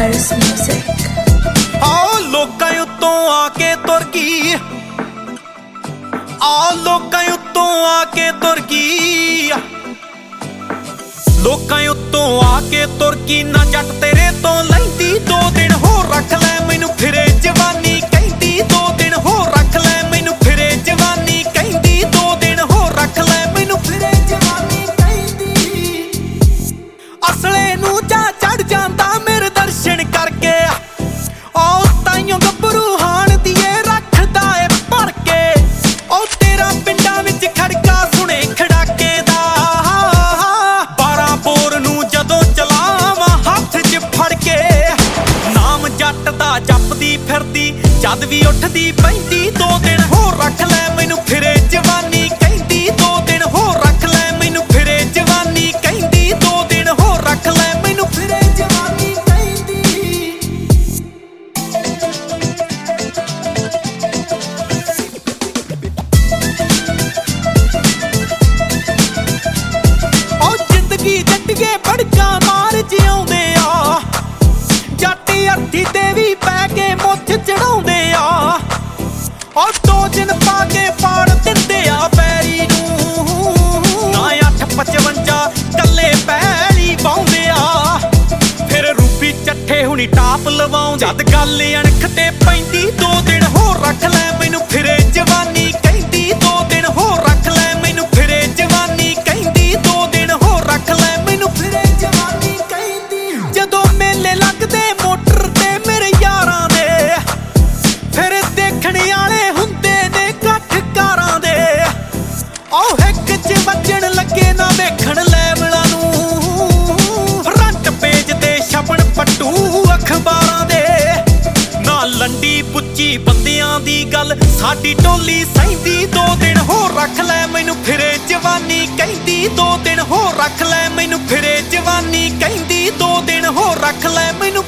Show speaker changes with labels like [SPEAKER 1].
[SPEAKER 1] Paris Music।
[SPEAKER 2] आओ लोकां उत्तों आके तुर गई, आओ लोकां उत्तों आके तुर गई, लोकां उत्तों आके तुर गई। ना जट तेरे तो लैंदी, 2 दिन होर रख लै मैनू फिरे जवानी कहंदी, 2 दिन होर रख लै मैनू फिरे जवानी कहंदी, 2 दिन होर रख लै मैनू फिरे जवानी कहंदी। असले नू जा चढ़ जांदा मेरे दर्शन करके, ओ ताइयों गब्बरू हाण दिए रखदा ए भर के। ओ तेरा पिंडां विच खड़का सुने खड़ाके दा, 12 बोर नू जदों चलावां हत्थ च फड़ के। नाम जट दा जपदी फिरदी जद भी उठदी पैंदी, 2 दिन होर रख लै मैनू फिरे जवानी कहंदी, 2 दिन होर रख लै मैनू फिरे जवानी कहंदी, 2 दिन होर रख लै मैनू फिरे जवानी कहंदी। ओ जिंदगी जट्टिए भड़का मार जिउंदे आ, जट अर्थी ते भी पै के मुੱਠ चढ़ाउंदे आ। ओ 2 दिन पा के पाड़ दिंदे आ पैरी नू, ना 855 कल्ले पैली पाउंदे आ। फिर रूपी ਚੱਠੇ हुणी टाप लवाउं जद गल अणख ते पैंदी, 2 दिन होर रख लै मैनू फिरे जवानी कहंदी, 2 दिन होर रख लै मैनू फिरे जवानी कहंदी, 2 दिन होर रख लै मैनू फिरे जवानी कहंदी। जदों मेले लगदे मोटर ते मेरे यारां दे, फिर देखण आले हुंदे ने घट कारां दे। ओ हिक च वजण लगे ना वेखण लैवलां नू, फ्रंट पेज ते छपण पट्टू अखबारां दे। ना लंडी पुच्ची बंदियां दी गल साडी टोली सहिंदी, 2 दिन होर रख लै मैनू फिरे जवानी कहंदी, 2 दिन होर रख लै मैनू फिरे जवानी कहंदी, 2 दिन होर रख लै मैनू